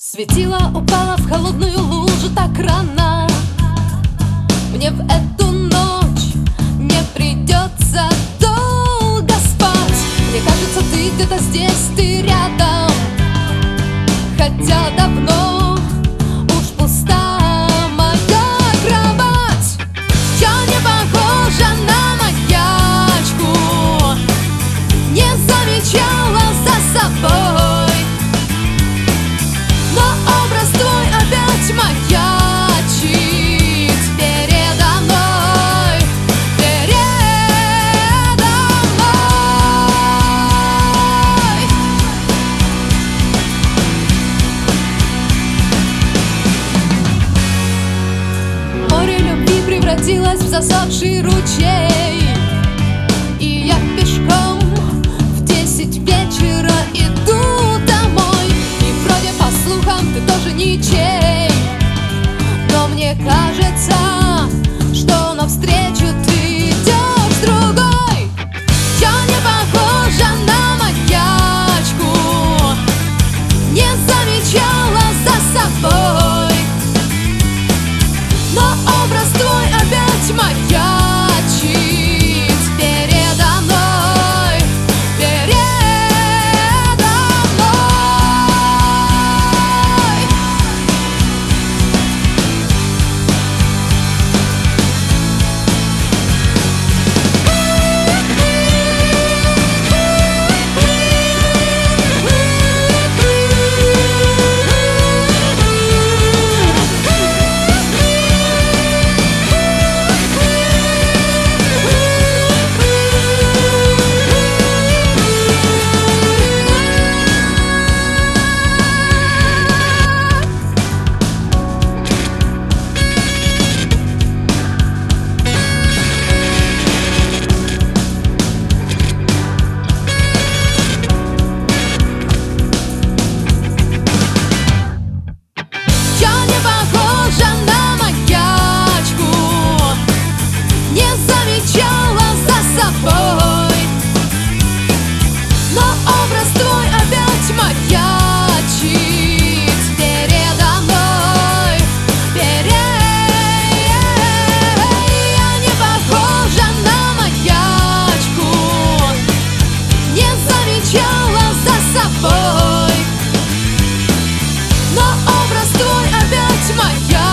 Светило упало в холодную лужу так рано. Мне в эту ночь не придется долго спать. Мне кажется, ты где-то здесь, ты рядом, хотя давно уж пуста моя кровать. Я не похожа на маньячку, не замечала за собой. Превратилась в засохший ручей, и я пешком в 10 вечера иду домой. И вроде по слухам ты тоже ничей, но мне кажется, что навстречу ты идешь с другой. Я не похожа на маньячку, не замечала за собой, но образ твой опять маячит передо мной, передо мной. Но образ твой опять моя.